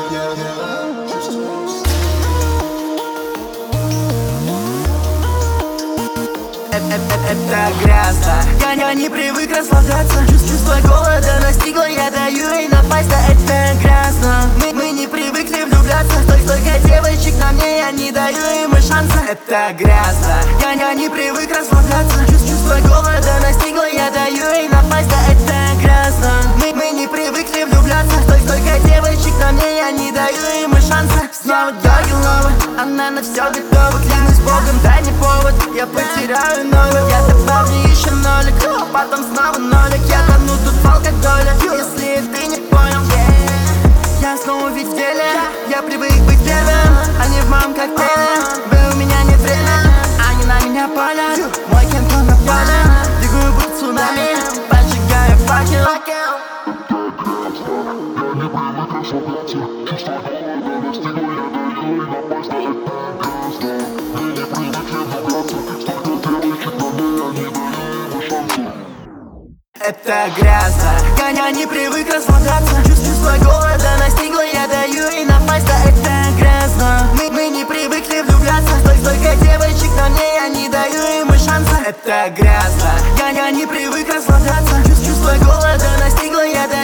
Это грязно. Я не привык расслабляться. Чувство голода настигло, я даю ей напасть. Да это грязно. Мы не привыкли влюбляться. Столько девочек на мне, я не даю им и шанса. Это грязно. Я не привык расслабляться. Чувство голода настигло, я даю ей напасть. Да это грязно. Мы не привыкли влюбляться. Столько девочек на мне, я не даю им и шанса. Снова дёргнула, она на все готова. Клянусь Богом, дай мне повод. Я потеряю новый. Я добавлю еще нолик, а потом снова нолик. Я тону тут в алкоголе, если ты не понял. Я снова ведь в деле. Я привык быть первым, а не в моем коктейле. Вы у меня нет времени, они на меня палят. Мой кентон напален, двигаю будь цунами, поджигаю факел. Это грязно. Я не привык расслабляться. Чувство голода настигло, я даю ей напасть. Да это грязно. Мы не привыкли влюбляться. Столько девочек на мне, я не даю им и шанса. Это грязно. Я не привык расслабляться. Чувство голода настигло, я